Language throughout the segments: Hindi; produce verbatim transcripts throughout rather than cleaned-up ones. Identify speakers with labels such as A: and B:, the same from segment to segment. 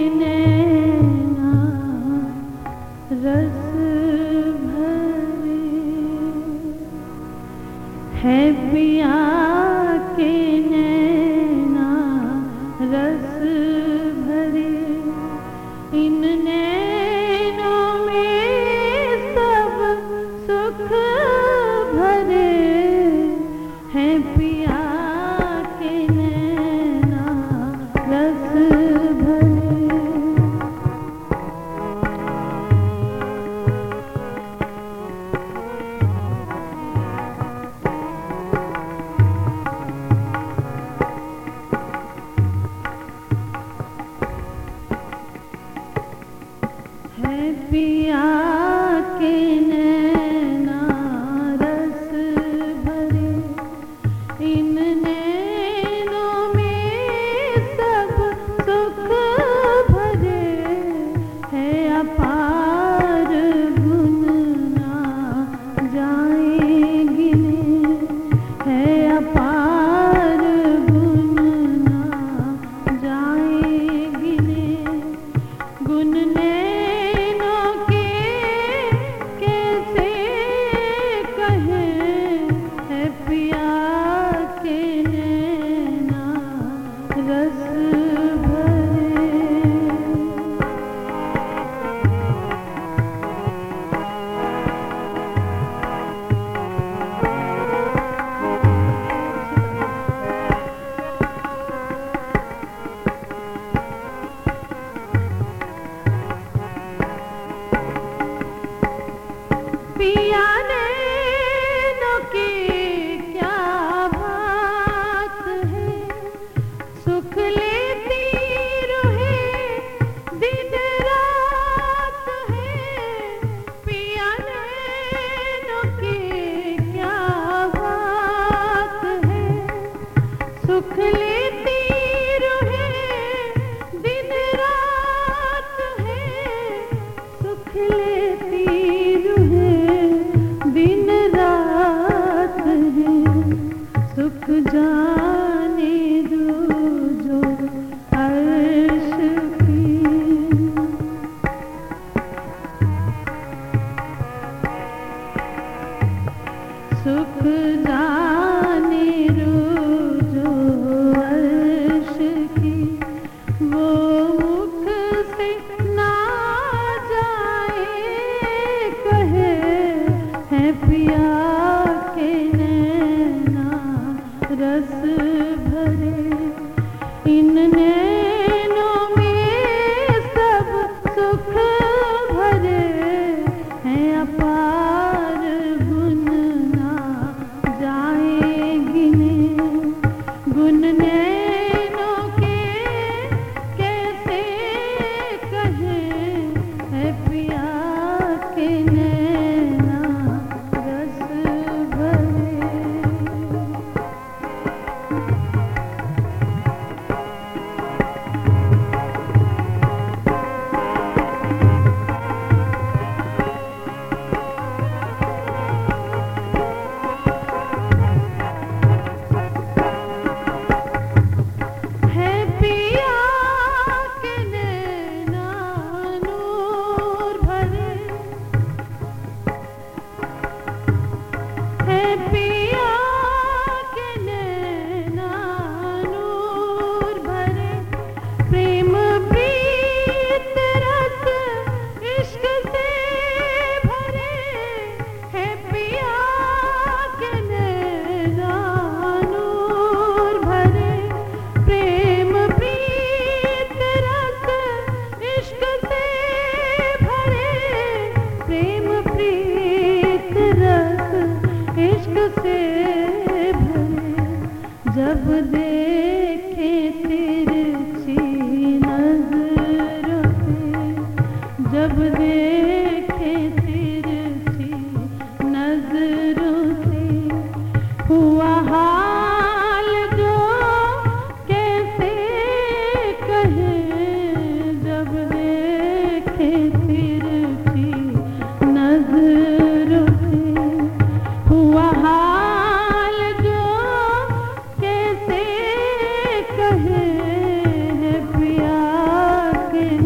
A: नैना रस भरे है पिया के नैना रस भरे इन नैनों में सब सुख भरे है पिया के नैना रस भरे। है पिया के नैना रस भरे इन नैनों में सब सुख भरे है अपार गुण ना जाए गिने है अपार गुण ना जाए गिने गुण नैनों के कैसे कहें है पिया के नैना रस भरे। पिया नैनों की क्या बात है सुख लेती रहे दिन रात है पिया नैनों की क्या बात है सुख लेती रहे दिन रात है सुख लेती दिन रात है सुख जाने दो जो अर्श की सुख जाने दो जो अर्श की वो मुख से ना जाए कहे है पिया के नैना रस भरे इन नैनों में सब सुख भरे है अपार गुण ना जाए गिने गुण नैनों के कैसे कहें है पिया के नैना रस भरे। है पिया के नैना नूर भरे है पिया के नैना नूर भरे प्रेम प्रीत रस इश्क से भरे है पिया के नैना नूर भरे प्रेम प्रीत रस इश्क से भरे प्रेम प्रीत रस इश्क से भरे जब देखे तिरछी नजरों से जब देखे तिरछी नजरों से हुआ हाल जो कैसे कहे जब देखे तिरछी नजरों से हुआ हाल जो कैसे कहे है पिया के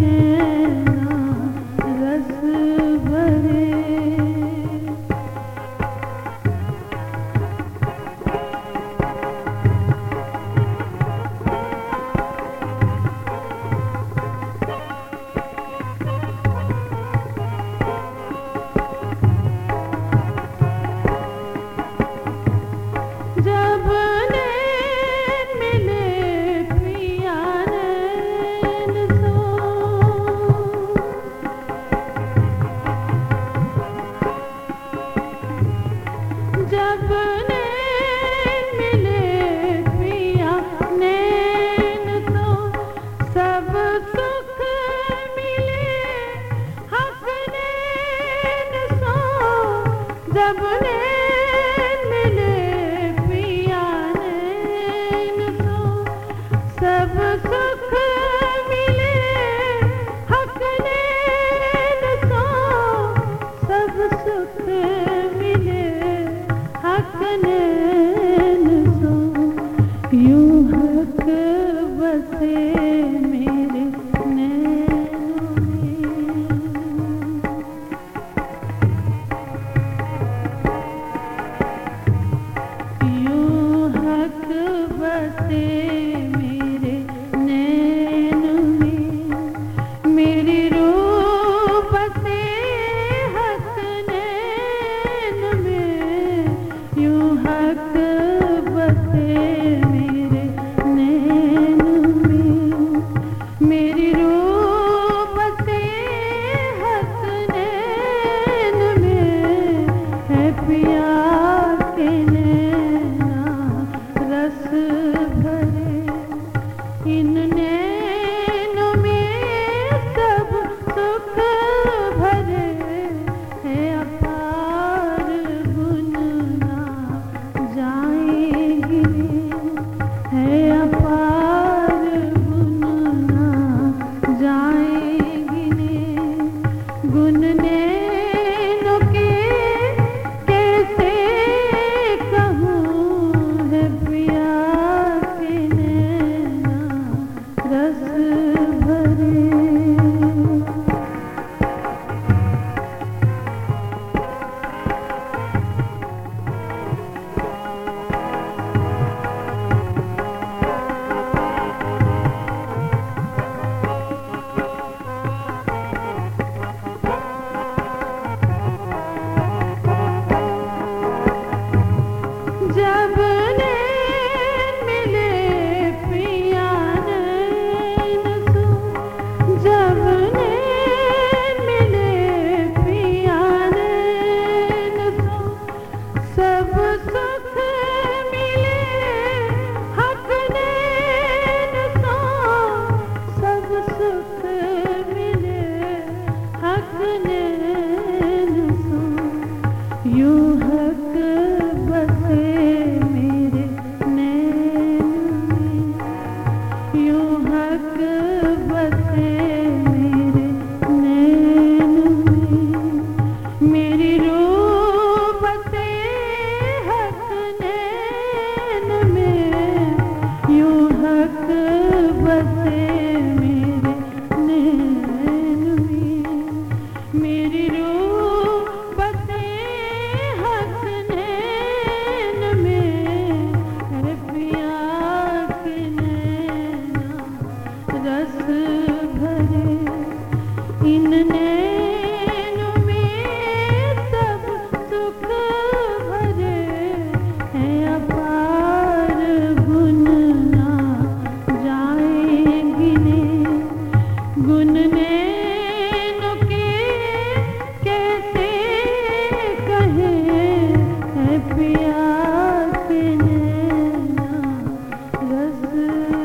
A: सबने मिले पिया नैन सो, सब सुख मिले हक नैन सो, सब सुख मिले हक नैन सो, यूं हक बसे मेरे नैन में, यूं हक बसे मेरे नैन में, मेरी रूह बसे हक नैन में, यूं हक बसे मेरे नैन में, मेरी रूह बसे हक नैन में, अरे पिया के नैना रस भरे, इन नैनों में सब सुख भरे हैं, अपार गुण ना जाए गिने, गुण नैनों के कैसे कहें, है पिया के नैना रस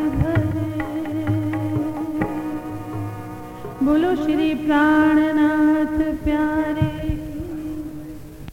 A: भरे। बोलो श्री प्राणनाथ